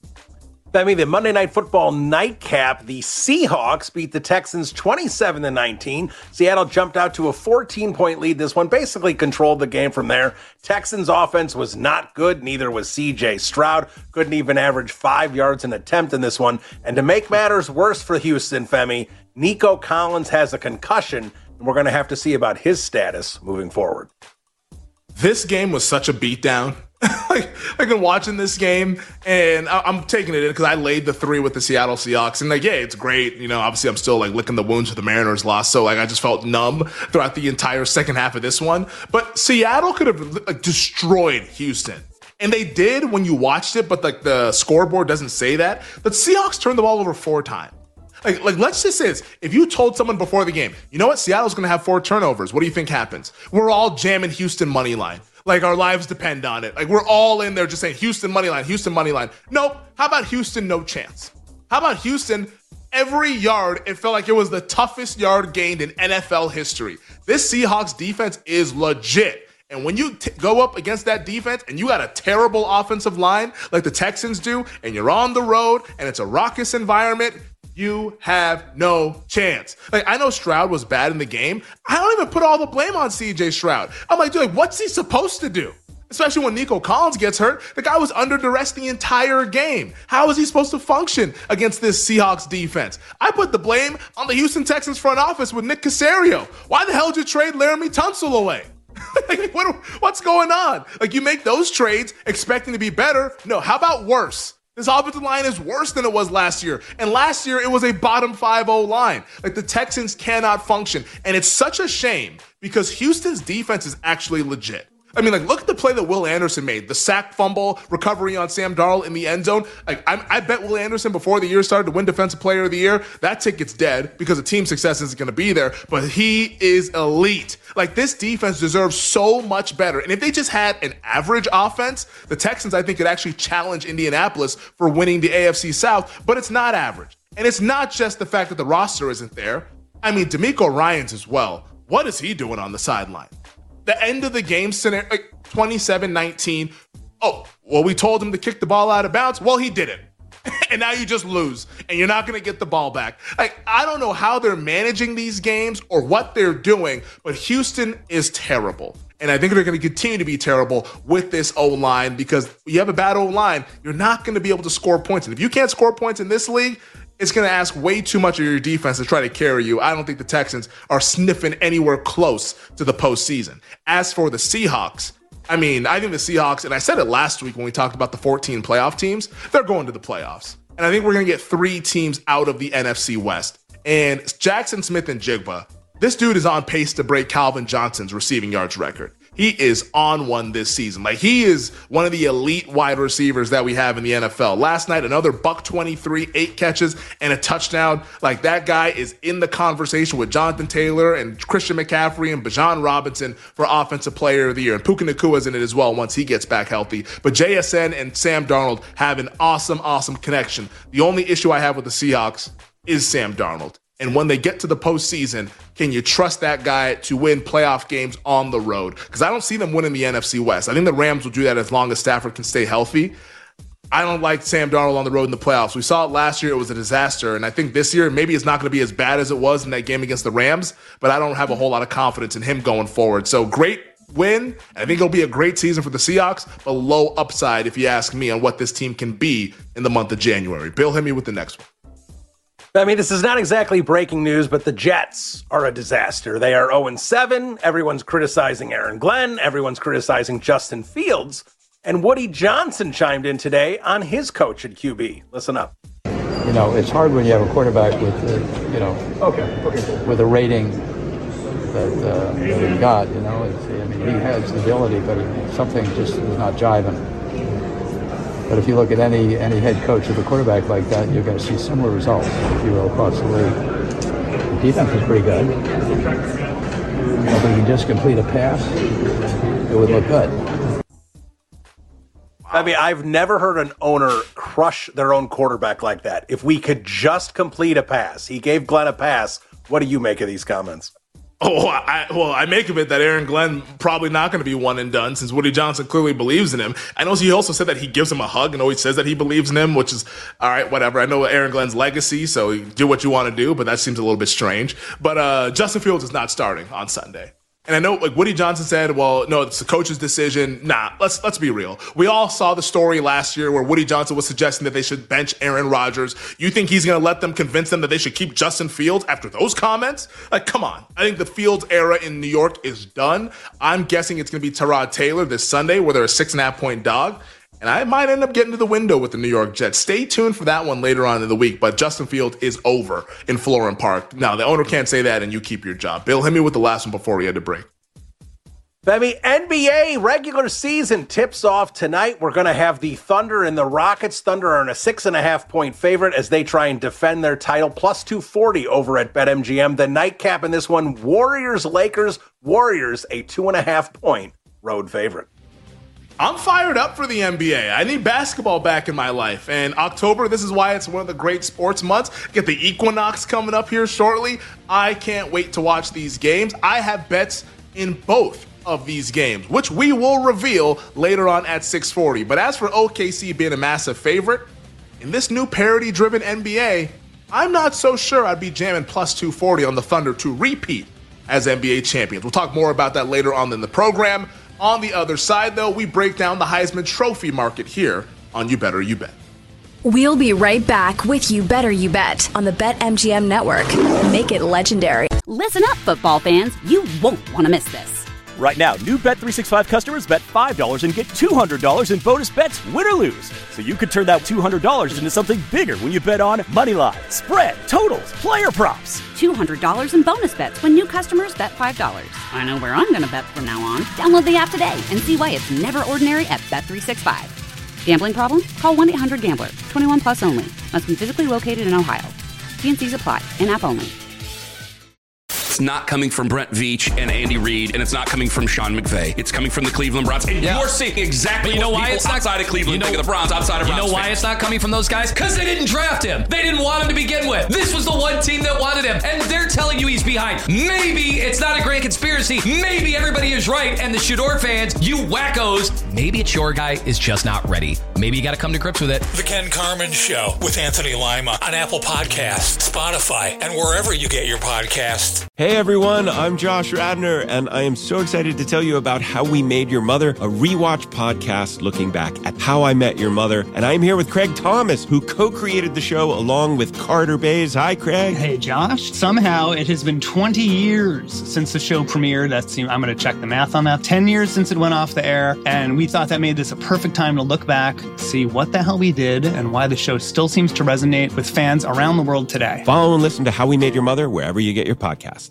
Speaker 16: Femi, the Monday Night Football nightcap, the Seahawks beat the Texans twenty-seven to nineteen. Seattle jumped out to a fourteen-point lead. This one basically controlled the game from there. Texans offense was not good. Neither was C J Stroud. Couldn't even average five yards an attempt in this one. And to make matters worse for Houston, Femi, Nico Collins has a concussion, and we're going to have to see about his status moving forward.
Speaker 13: This game was such a beatdown. like, I've been watching this game, and I, I'm taking it in because I laid the three with the Seattle Seahawks. And, like, yeah, it's great. You know, obviously I'm still, like, licking the wounds for the Mariners loss. So, like, I just felt numb throughout the entire second half of this one. But Seattle could have, like, destroyed Houston. And they did when you watched it, but, like, the scoreboard doesn't say that. But Seahawks turned the ball over four times. Like, like, let's just say this. If you told someone before the game, you know what, Seattle's going to have four turnovers, what do you think happens? We're all jamming Houston money line. Like, our lives depend on it. Like, we're all in there just saying Houston money line, Houston money line. Nope. How about Houston? No chance. How about Houston? Every yard, it felt like it was the toughest yard gained in N F L history. This Seahawks defense is legit. And when you t- go up against that defense and you got a terrible offensive line like the Texans do, and you're on the road and it's a raucous environment, you have no chance. Like, I know Stroud was bad in the game. I don't even put all the blame on C J Stroud. I'm like, dude, like, what's he supposed to do? Especially when Nico Collins gets hurt. The guy was under duress the entire game. How is he supposed to function against this Seahawks defense? I put the blame on the Houston Texans front office with Nick Caserio. Why the hell did you trade Laramie Tunsil away? Like, what, what's going on? Like, you make those trades expecting to be better. No, how about worse? This offensive line is worse than it was last year. And last year, it was a bottom five O-line. Like, the Texans cannot function. And it's such a shame because Houston's defense is actually legit. I mean, like, look at the play that Will Anderson made. The sack fumble recovery on Sam Darnold in the end zone. Like, I, I bet Will Anderson before the year started to win Defensive Player of the Year. That ticket's dead because the team success isn't going to be there. But he is elite. Like, this defense deserves so much better. And if they just had an average offense, the Texans, I think, could actually challenge Indianapolis for winning the A F C South. But it's not average. And it's not just the fact that the roster isn't there. I mean, D'Amico Ryans as well. What is he doing on the sideline? The end of the game scenario, like twenty-seven nineteen. Oh, well, we told him to kick the ball out of bounds. Well, he didn't. And now you just lose, and you're not going to get the ball back. Like, I don't know how they're managing these games or what they're doing, but Houston is terrible. And I think they're going to continue to be terrible with this O-line because you have a bad O-line, you're not going to be able to score points. And if you can't score points in this league, it's going to ask way too much of your defense to try to carry you. I don't think the Texans are sniffing anywhere close to the postseason. As for the Seahawks, I mean, I think the Seahawks, and I said it last week when we talked about the fourteen playoff teams, they're going to the playoffs. And I think we're going to get three teams out of the N F C West. And Jackson Smith-Njigba, this dude is on pace to break Calvin Johnson's receiving yards record. He is on one this season. Like, he is one of the elite wide receivers that we have in the N F L. Last night, another buck twenty-three, eight catches, and a touchdown. Like, that guy is in the conversation with Jonathan Taylor and Christian McCaffrey and Bijan Robinson for Offensive Player of the Year. And Puka Nakua's in it as well once he gets back healthy. But J S N and Sam Darnold have an awesome, awesome connection. The only issue I have with the Seahawks is Sam Darnold. And when they get to the postseason, can you trust that guy to win playoff games on the road? Because I don't see them winning the N F C West. I think the Rams will do that as long as Stafford can stay healthy. I don't like Sam Darnold on the road in the playoffs. We saw it last year. It was a disaster. And I think this year, maybe it's not going to be as bad as it was in that game against the Rams, but I don't have a whole lot of confidence in him going forward. So great win. I think it'll be a great season for the Seahawks, but low upside if you ask me on what this team can be in the month of January. Bill, hit me with the next one.
Speaker 16: I mean, this is not exactly breaking news, but the Jets are a disaster. They are oh and seven. Everyone's criticizing Aaron Glenn. Everyone's criticizing Justin Fields. And Woody Johnson chimed in today on his coach at Q B. Listen up.
Speaker 17: You know, it's hard when you have a quarterback with, uh, you know, okay, okay, with a rating that, uh, that he got. You know, it's, I mean, he has the ability, but it, something just is not jiving. But if you look at any any head coach with a quarterback like that, you're going to see similar results if you will across the league. The defense is pretty good. If we can just complete a pass, it would look good.
Speaker 16: I mean, I've never heard an owner crush their own quarterback like that. If we could just complete a pass. He gave Glenn a pass. What do you make of these comments?
Speaker 13: Oh, I, well, I make of it that Aaron Glenn probably not going to be one and done since Woody Johnson clearly believes in him. I know he also said that he gives him a hug and always says that he believes in him, which is, all right, whatever. I know Aaron Glenn's legacy, so do what you want to do, but that seems a little bit strange. But uh, Justin Fields is not starting on Sunday. And I know, like Woody Johnson said, well, no, it's the coach's decision. Nah, let's let's be real. We all saw the story last year where Woody Johnson was suggesting that they should bench Aaron Rodgers. You think he's going to let them convince them that they should keep Justin Fields after those comments? Like, come on. I think the Fields era in New York is done. I'm guessing it's going to be Tyrod Taylor this Sunday where they're a six and a half point dog. And I might end up getting to the window with the New York Jets. Stay tuned for that one later on in the week. But Justin Fields is over in Florham Park. Now, the owner can't say that and you keep your job. Bill, hit me with the last one before we had to break.
Speaker 16: I mean, N B A regular season tips off tonight. We're going to have the Thunder and the Rockets. Thunder are in a six and a half point favorite as they try and defend their title. Plus two forty over at BetMGM. The nightcap in this one, Warriors, Lakers. Warriors, a two and a half point road favorite.
Speaker 13: I'm fired up for the N B A. I need basketball back in my life. And October, this is why it's one of the great sports months. Get the equinox coming up here shortly. I can't wait to watch these games. I have bets in both of these games, which we will reveal later on at six forty. But as for O K C being a massive favorite, in this new parity-driven N B A, I'm not so sure I'd be jamming plus two forty on the Thunder to repeat as N B A champions. We'll talk more about that later on in the program. On the other side, though, we break down the Heisman Trophy market here on You Better You Bet.
Speaker 14: We'll be right back with You Better You Bet on the BetMGM Network. Make it legendary.
Speaker 1: Listen up, football fans. You won't want to miss this.
Speaker 2: Right now, new Bet three sixty-five customers bet five dollars and get two hundred dollars in bonus bets, win or lose. So you could turn that two hundred dollars into something bigger when you bet on moneyline, spread, totals, player props.
Speaker 1: two hundred dollars in bonus bets when new customers bet five dollars. I know where I'm going to bet from now on. Download the app today and see why it's never ordinary at Bet three sixty-five. Gambling problem? Call one eight hundred gambler. twenty-one plus only. Must be physically located in Ohio. T and C's apply. In-app only.
Speaker 3: It's not coming from Brent Veach and Andy Reid, and it's not coming from Sean McVay. It's coming from the Cleveland Browns. And yeah. you're seeing exactly
Speaker 15: but you know
Speaker 3: what
Speaker 15: why
Speaker 3: people
Speaker 15: it's not,
Speaker 3: outside of Cleveland you know, think of the Browns, outside of
Speaker 15: You
Speaker 3: Browns
Speaker 15: know why
Speaker 3: fans.
Speaker 15: it's not coming from those guys? Because they didn't draft him. They didn't want him to begin with. This was the one team that wanted him, and they're telling you he's behind. Maybe it's not a grand conspiracy. Maybe everybody is right, and the Shador fans, you wackos, maybe it's your guy is just not ready. Maybe you got to come to grips with it.
Speaker 7: The Ken Carman Show with Anthony Lima on Apple Podcasts, Spotify, and wherever you get your podcasts.
Speaker 8: Hey everyone, I'm Josh Radner, and I am so excited to tell you about How We Made Your Mother, a rewatch podcast looking back at How I Met Your Mother. And I'm here with Craig Thomas, who co-created the show along with Carter Bays. Hi, Craig.
Speaker 9: Hey, Josh. Somehow it has been twenty years since the show premiered. That's, I'm going to check the math on that. ten years since it went off the air, and we thought that made this a perfect time to look back, see what the hell we did, and why the show still seems to resonate with fans around the world today.
Speaker 8: Follow and listen to How We Made Your Mother wherever you get your podcasts.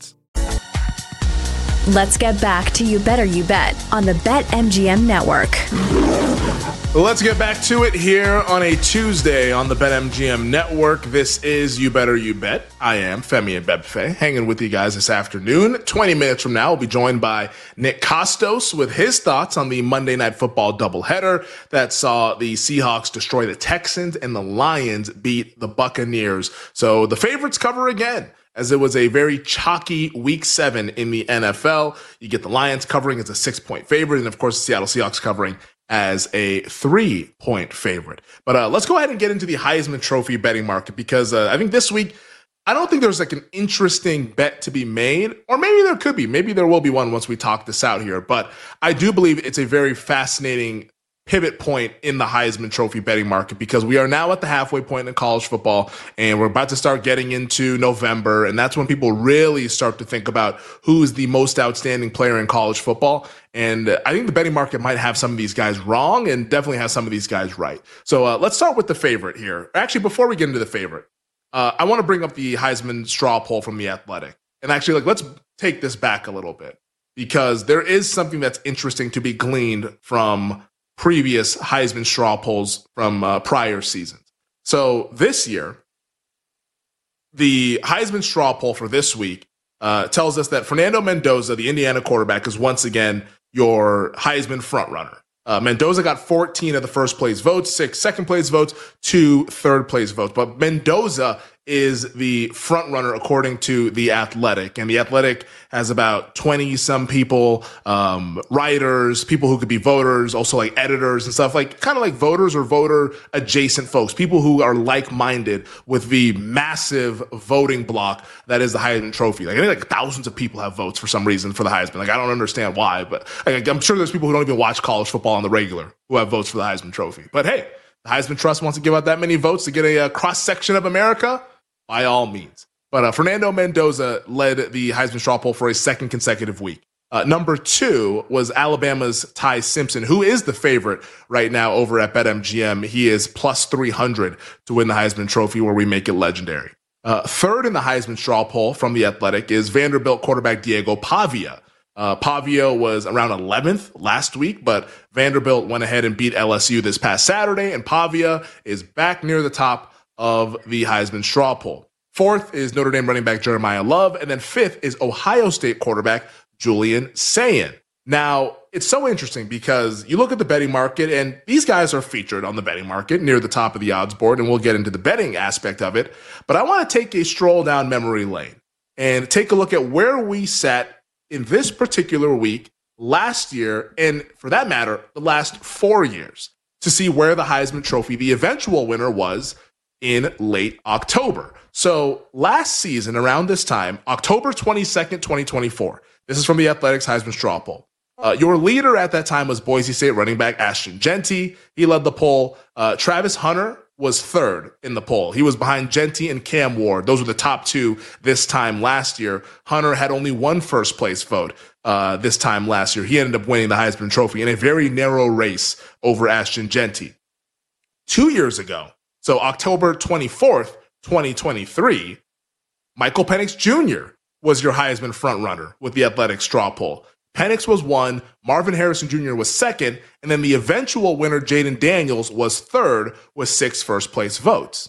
Speaker 14: Let's get back to You Better You Bet on the BetMGM Network.
Speaker 13: Well, let's get back to it here on a Tuesday on the BetMGM Network. This is You Better You Bet. I am Femi Abebefe, hanging with you guys this afternoon. twenty minutes from now, we'll be joined by Nick Kostos with his thoughts on the Monday Night Football doubleheader that saw the Seahawks destroy the Texans and the Lions beat the Buccaneers. So the favorites cover again, as it was a very chalky week seven in the N F L. You get the Lions covering as a six-point favorite, and of course the Seattle Seahawks covering as a three-point favorite. But uh, let's go ahead and get into the Heisman Trophy betting market, because uh, I think this week, I don't think there's like an interesting bet to be made, or maybe there could be. Maybe there will be one once we talk this out here. But I do believe it's a very fascinating pivot point in the Heisman Trophy betting market, because we are now at the halfway point in college football, and we're about to start getting into November, and that's when people really start to think about who's the most outstanding player in college football. And I think the betting market might have some of these guys wrong and definitely has some of these guys right. So uh, let's start with the favorite here. Actually, before we get into the favorite, uh, I want to bring up the Heisman straw poll from The Athletic. And actually, like, let's take this back a little bit, because there is something that's interesting to be gleaned from previous Heisman straw polls from uh, prior seasons. So this year, the Heisman straw poll for this week uh, tells us that Fernando Mendoza, the Indiana quarterback, is once again your Heisman frontrunner. Uh, Mendoza got fourteen of the first place votes, six second place votes, two third place votes. But Mendoza is the front runner according to The Athletic. And The Athletic has about twenty some people, um, writers, people who could be voters, also like editors and stuff, like kind of like voters or voter adjacent folks, people who are like-minded with the massive voting block that is the Heisman Trophy. Like I think like thousands of people have votes for some reason for the Heisman. Like I don't understand why, but like, I'm sure there's people who don't even watch college football on the regular who have votes for the Heisman Trophy. But hey, the Heisman Trust wants to give out that many votes to get a, a cross-section of America. By all means. But uh, Fernando Mendoza led the Heisman straw poll for a second consecutive week. Uh, number two was Alabama's Ty Simpson, who is the favorite right now over at BetMGM. He is plus three hundred to win the Heisman Trophy, where we make it legendary. Uh, third in the Heisman straw poll from The Athletic is Vanderbilt quarterback Diego Pavia. Uh, Pavia was around eleventh last week, but Vanderbilt went ahead and beat L S U this past Saturday, and Pavia is back near the top of the Heisman straw poll. Fourth is Notre Dame running back Jeremiah Love, and then fifth is Ohio State quarterback Julian Sayin. Now, it's so interesting because you look at the betting market, and these guys are featured on the betting market near the top of the odds board, and we'll get into the betting aspect of it. But I want to take a stroll down memory lane and take a look at where we sat in this particular week last year, and for that matter, the last four years, to see where the Heisman Trophy, the eventual winner, was in late October. So last season, around this time, October twenty-second, twenty twenty-four, this is from the Athletics Heisman Straw Poll. Uh, your leader at that time was Boise State running back Ashton Jeanty. He led the poll. Uh, Travis Hunter was third in the poll. He was behind Jeanty and Cam Ward. Those were the top two this time last year. Hunter had only one first place vote uh, this time last year. He ended up winning the Heisman Trophy in a very narrow race over Ashton Jeanty. Two years ago, so October twenty-fourth, twenty twenty-three, Michael Penix Junior was your Heisman frontrunner with the Athletic Straw Poll. Penix was one, Marvin Harrison Junior was second, and then the eventual winner, Jaden Daniels, was third with six first-place votes.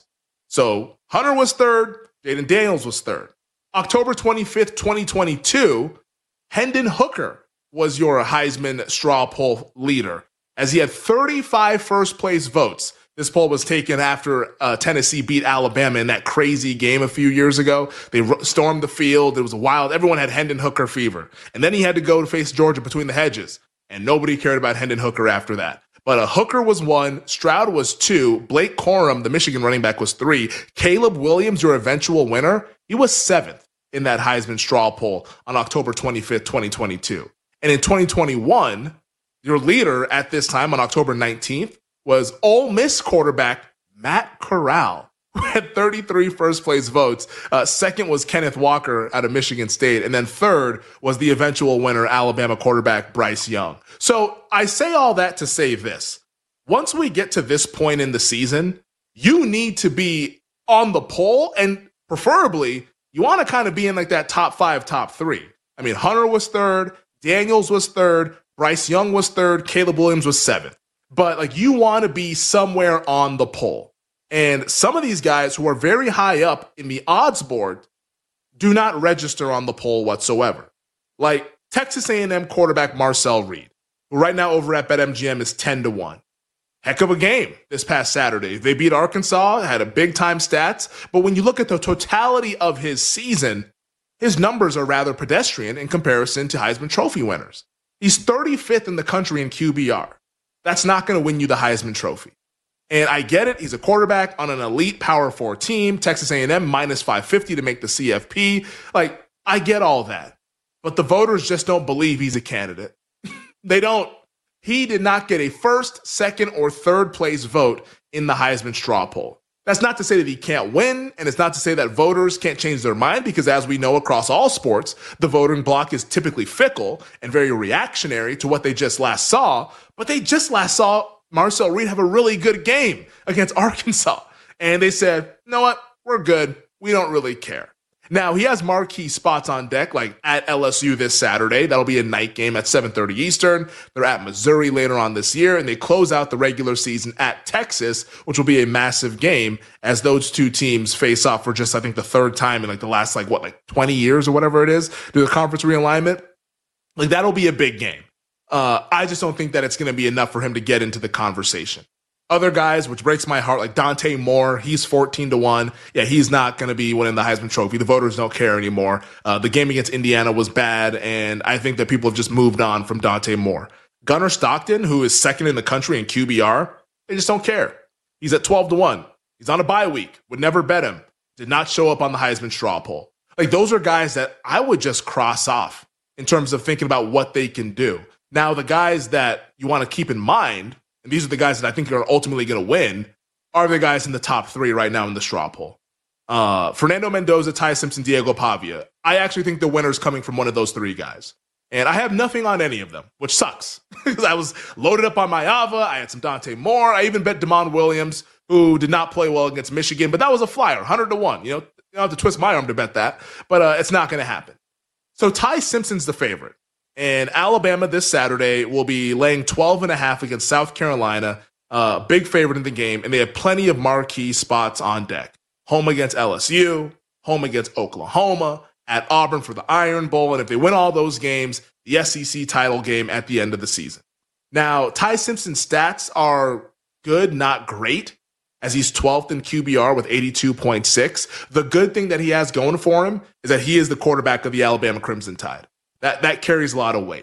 Speaker 13: So Hunter was third, Jaden Daniels was third. October twenty-fifth, twenty twenty-two, Hendon Hooker was your Heisman straw poll leader, as he had thirty-five first-place votes. This poll was taken after uh, Tennessee beat Alabama in that crazy game a few years ago. They r- stormed the field. It was wild. Everyone had Hendon Hooker fever. And then he had to go to face Georgia between the hedges. And nobody cared about Hendon Hooker after that. But uh, Hooker was one. Stroud was two. Blake Corum, the Michigan running back, was three. Caleb Williams, your eventual winner, he was seventh in that Heisman straw poll on October twenty-fifth, twenty twenty-two. And in twenty twenty-one, your leader at this time on October nineteenth, was Ole Miss quarterback Matt Corral, who had thirty-three first-place votes. Uh, second was Kenneth Walker out of Michigan State. And then third was the eventual winner, Alabama quarterback Bryce Young. So I say all that to say this. Once we get to this point in the season, you need to be on the poll, and preferably, you want to kind of be in like that top five, top three. I mean, Hunter was third, Daniels was third, Bryce Young was third, Caleb Williams was seventh. But like you want to be somewhere on the poll. And some of these guys who are very high up in the odds board do not register on the poll whatsoever. Like Texas A and M quarterback Marcel Reed, who right now over at BetMGM is ten to one. Heck of a game this past Saturday. They beat Arkansas, had a big time stats. But when you look at the totality of his season, his numbers are rather pedestrian in comparison to Heisman Trophy winners. He's thirty-fifth in the country in Q B R. That's not going to win you the Heisman Trophy. And I get it. He's a quarterback on an elite Power Four team, Texas A and M minus five fifty to make the C F P. Like, I get all that. But the voters just don't believe he's a candidate. They don't. He did not get a first, second, or third place vote in the Heisman straw poll. That's not to say that he can't win, and it's not to say that voters can't change their mind, because as we know across all sports, the voting bloc is typically fickle and very reactionary to what they just last saw. But they just last saw Marcel Reed have a really good game against Arkansas. And they said, you know what? We're good. We don't really care. Now, he has marquee spots on deck, like at L S U this Saturday. That'll be a night game at seven thirty Eastern. They're at Missouri later on this year, and they close out the regular season at Texas, which will be a massive game as those two teams face off for just, I think, the third time in like the last, like, what, like twenty years or whatever it is, do the conference realignment. Like, that'll be a big game. Uh, I just don't think that it's going to be enough for him to get into the conversation. Other guys, which breaks my heart, like Dante Moore, he's fourteen to one. Yeah, he's not going to be winning the Heisman Trophy. The voters don't care anymore. Uh, the game against Indiana was bad, and I think that people have just moved on from Dante Moore. Gunnar Stockton, who is second in the country in Q B R, they just don't care. He's at twelve to one. He's on a bye week. Would never bet him. Did not show up on the Heisman straw poll. Like, those are guys that I would just cross off in terms of thinking about what they can do. Now, the guys that you want to keep in mind, and these are the guys that I think are ultimately going to win, are the guys in the top three right now in the straw poll. Uh, Fernando Mendoza, Ty Simpson, Diego Pavia. I actually think the winner's coming from one of those three guys. And I have nothing on any of them, which sucks. Because I was loaded up on my Ava. I had some Dante Moore. I even bet Damon Williams, who did not play well against Michigan. But that was a flyer, one hundred to one. You know, you don't have to twist my arm to bet that. But uh, it's not going to happen. So Ty Simpson's the favorite. And Alabama this Saturday will be laying twelve and a half against South Carolina. Uh, big favorite in the game. And they have plenty of marquee spots on deck. Home against L S U, home against Oklahoma, at Auburn for the Iron Bowl. And if they win all those games, the S E C title game at the end of the season. Now, Ty Simpson's stats are good, not great, as he's twelfth in Q B R with eighty-two point six. The good thing that he has going for him is that he is the quarterback of the Alabama Crimson Tide. That that carries a lot of weight.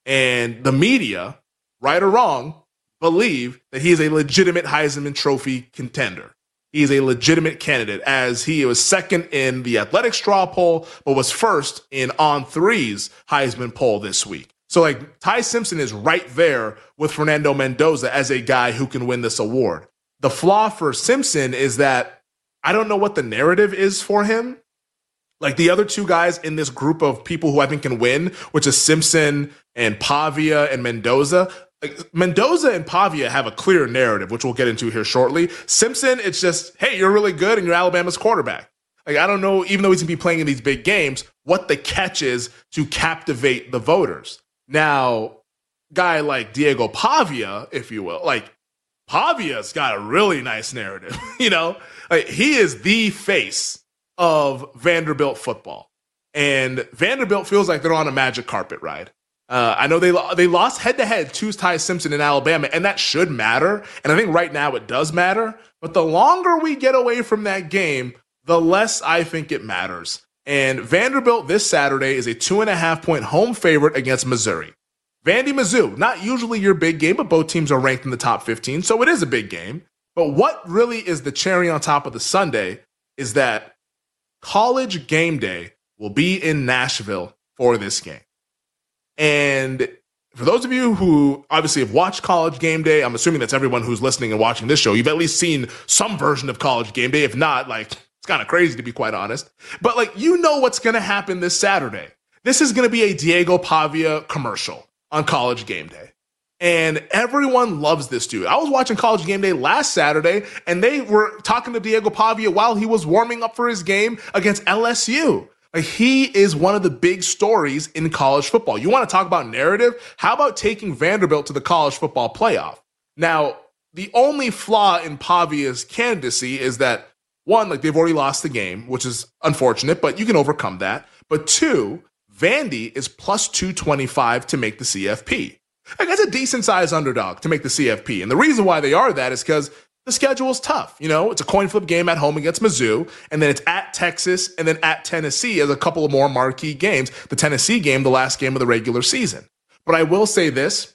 Speaker 13: And the media, right or wrong, believe that he is a legitimate Heisman Trophy contender. He's a legitimate candidate, as he was second in the Athletic Straw poll, but was first in On three's Heisman poll this week. So, like, Ty Simpson is right there with Fernando Mendoza as a guy who can win this award. The flaw for Simpson is that I don't know what the narrative is for him. Like, the other two guys in this group of people who I think can win, which is Simpson and Pavia and Mendoza. Like, Mendoza and Pavia have a clear narrative, which we'll get into here shortly. Simpson, it's just, hey, you're really good and you're Alabama's quarterback. Like, I don't know, even though he's going to be playing in these big games, what the catch is to captivate the voters. Now, guy like Diego Pavia, if you will, like, Pavia's got a really nice narrative, you know? Like, he is the face of Vanderbilt football. And Vanderbilt feels like they're on a magic carpet ride. Uh, I know they they lost head-to-head to Ty Simpson in Alabama, and that should matter. And I think right now it does matter. But the longer we get away from that game, the less I think it matters. And Vanderbilt this Saturday is a two-and-a-half-point home favorite against Missouri. Vandy Mizzou, not usually your big game, but both teams are ranked in the top fifteen, so it is a big game. But what really is the cherry on top of the sundae is that College Game Day will be in Nashville for this game. And for those of you who obviously have watched College Game Day, I'm assuming that's everyone who's listening and watching this show. You've at least seen some version of College Game Day. If not, like, it's kind of crazy to be quite honest. But, like, you know what's going to happen this Saturday. This is going to be a Diego Pavia commercial on College Game Day. And everyone loves this dude. I was watching College Game Day last Saturday, and they were talking to Diego Pavia while he was warming up for his game against L S U. Like, he is one of the big stories in college football. You want to talk about narrative? How about taking Vanderbilt to the college football playoff? Now, the only flaw in Pavia's candidacy is that, one, like, they've already lost the game, which is unfortunate, but you can overcome that. But two, Vandy is plus two twenty-five to make the C F P. Like, that's a decent-sized underdog to make the C F P. And the reason why they are that is because the schedule is tough. You know, it's a coin flip game at home against Mizzou, and then it's at Texas, and then at Tennessee as a couple of more marquee games. The Tennessee game, the last game of the regular season. But I will say this.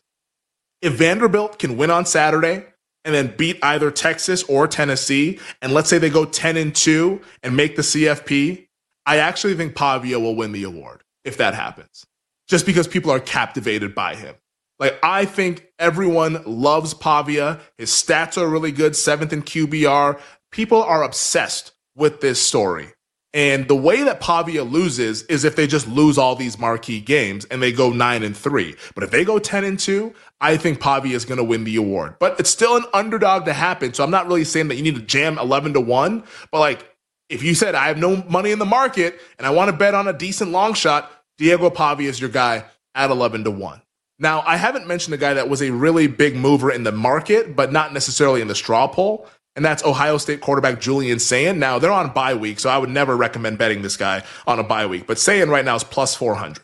Speaker 13: If Vanderbilt can win on Saturday and then beat either Texas or Tennessee, and let's say they go ten and two and make the C F P, I actually think Pavia will win the award if that happens, just because people are captivated by him. Like, I think everyone loves Pavia. His stats are really good, seventh in Q B R. People are obsessed with this story. And the way that Pavia loses is if they just lose all these marquee games and they go nine and three. But if they go ten and two, I think Pavia is going to win the award. But it's still an underdog to happen. So I'm not really saying that you need to jam eleven to one. But, like, if you said I have no money in the market and I want to bet on a decent long shot, Diego Pavia is your guy at eleven to one. Now, I haven't mentioned a guy that was a really big mover in the market, but not necessarily in the straw poll, and that's Ohio State quarterback Julian Sayin. Now, they're on bye week, so I would never recommend betting this guy on a bye week, but Sayin right now is plus four hundred.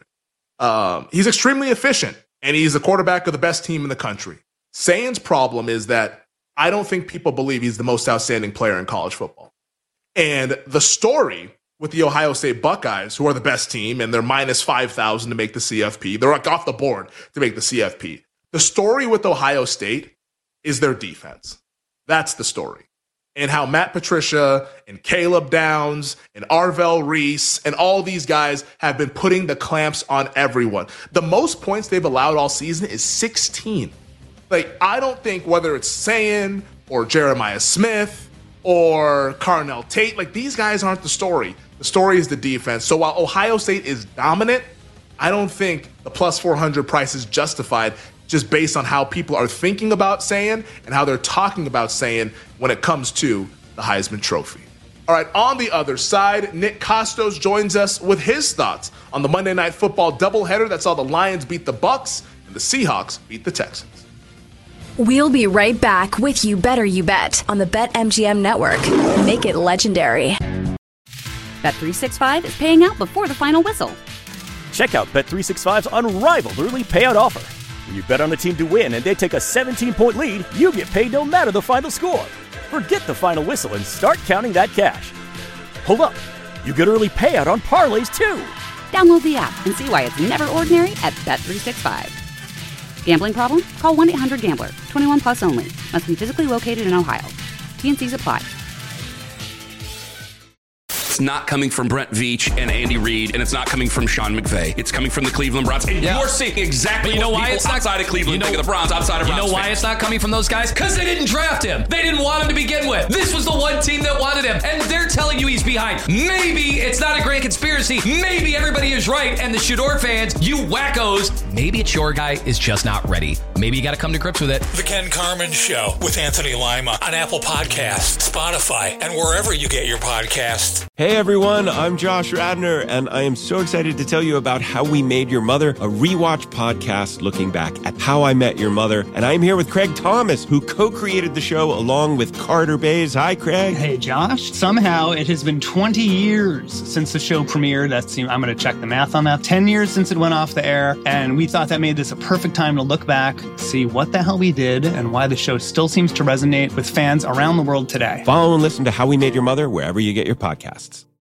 Speaker 13: Um, he's extremely efficient, and he's the quarterback of the best team in the country. Sayin's problem is that I don't think people believe he's the most outstanding player in college football. And the story with the Ohio State Buckeyes, who are the best team, and they're minus five thousand to make the C F P. They're like off the board to make the C F P. The story with Ohio State is their defense. That's the story. And how Matt Patricia and Caleb Downs and Arvell Reese and all these guys have been putting the clamps on everyone. The most points they've allowed all season is sixteen. Like, I don't think whether it's Sayin or Jeremiah Smith or Carnell Tate, like, these guys aren't the story. The story is the defense. So while Ohio State is dominant, I don't think the plus four hundred price is justified just based on how people are thinking about Sayin and how they're talking about Sayin when it comes to the Heisman Trophy. All right, on the other side, Nick Kostos joins us with his thoughts on the Monday Night Football doubleheader that saw the Lions beat the Bucs and the Seahawks beat the Texans.
Speaker 14: We'll be right back with You Better You Bet on the BetMGM Network. Make it legendary.
Speaker 1: Bet three sixty-five is paying out before the final whistle.
Speaker 2: Check out Bet three sixty-five's unrivaled early payout offer. When you bet on a team to win and they take a seventeen-point lead, you get paid no matter the final score. Forget the final whistle and start counting that cash. Hold up. You get early payout on parlays, too.
Speaker 1: Download the app and see why it's never ordinary at Bet three sixty-five. Gambling problem? Call one eight hundred gambler. twenty-one plus only. Must be physically located in Ohio. T N Cs apply.
Speaker 3: It's not coming from Brent Veach and Andy Reid, and it's not coming from Sean McVay. It's coming from the Cleveland Browns. And yeah. you're seeing exactly
Speaker 15: you know
Speaker 3: what
Speaker 15: why
Speaker 3: people
Speaker 15: it's not,
Speaker 3: outside of Cleveland you know, think of the Browns, outside of
Speaker 15: You
Speaker 3: Browns
Speaker 15: know why
Speaker 3: fans.
Speaker 15: it's not coming from those guys? Because they didn't draft him. They didn't want him to begin with. This was the one team that wanted him, and they're telling you he's behind. Maybe it's not a grand conspiracy. Maybe everybody is right, and the Shador fans, you wackos, maybe it's your guy is just not ready. Maybe you got to come to grips with it.
Speaker 7: The Ken Carman Show with Anthony Lima on Apple Podcasts, Spotify, and wherever you get your podcasts.
Speaker 8: Hey everyone, I'm Josh Radnor, and I am so excited to tell you about How We Made Your Mother, a rewatch podcast looking back at How I Met Your Mother. And I'm here with Craig Thomas, who co-created the show along with Carter Bays. Hi, Craig.
Speaker 9: Hey, Josh. Somehow it has been twenty years since the show premiered. That's, I'm going to check the math on that. ten years since it went off the air, and we thought that made this a perfect time to look back, see what the hell we did, and why the show still seems to resonate with fans around the world today.
Speaker 8: Follow and listen to How We Made Your Mother wherever you get your podcasts.